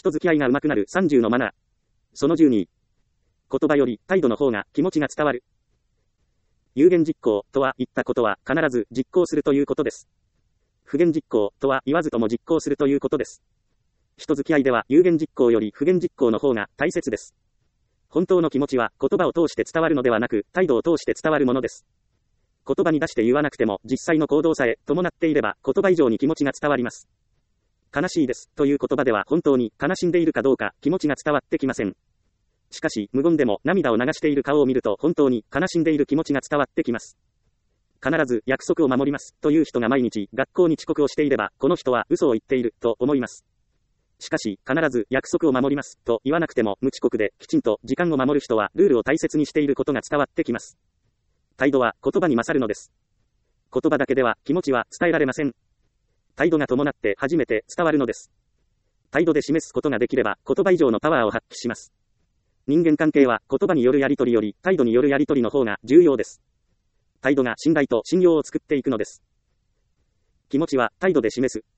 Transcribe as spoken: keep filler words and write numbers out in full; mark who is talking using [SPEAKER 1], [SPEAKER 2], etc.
[SPEAKER 1] 人付き合いが上手くなるさんじゅうのマナー。そのじゅうに。言葉より態度の方が気持ちが伝わる。有言実行とは言ったことは必ず実行するということです。不言実行とは言わずとも実行するということです。人付き合いでは有言実行より不言実行の方が大切です。本当の気持ちは言葉を通して伝わるのではなく、態度を通して伝わるものです。言葉に出して言わなくても実際の行動さえ伴っていれば言葉以上に気持ちが伝わります。悲しいですという言葉では本当に悲しんでいるかどうか気持ちが伝わってきません。しかし無言でも涙を流している顔を見ると本当に悲しんでいる気持ちが伝わってきます。必ず約束を守りますという人が毎日学校に遅刻をしていればこの人は嘘を言っていると思います。しかし必ず約束を守りますと言わなくても無遅刻できちんと時間を守る人はルールを大切にしていることが伝わってきます。態度は言葉に勝るのです。言葉だけでは気持ちは伝えられません。態度が伴って初めて伝わるのです。態度で示すことができれば言葉以上のパワーを発揮します。人間関係は言葉によるやり取りより態度によるやり取りの方が重要です。態度が信頼と信用を作っていくのです。気持ちは態度で示す。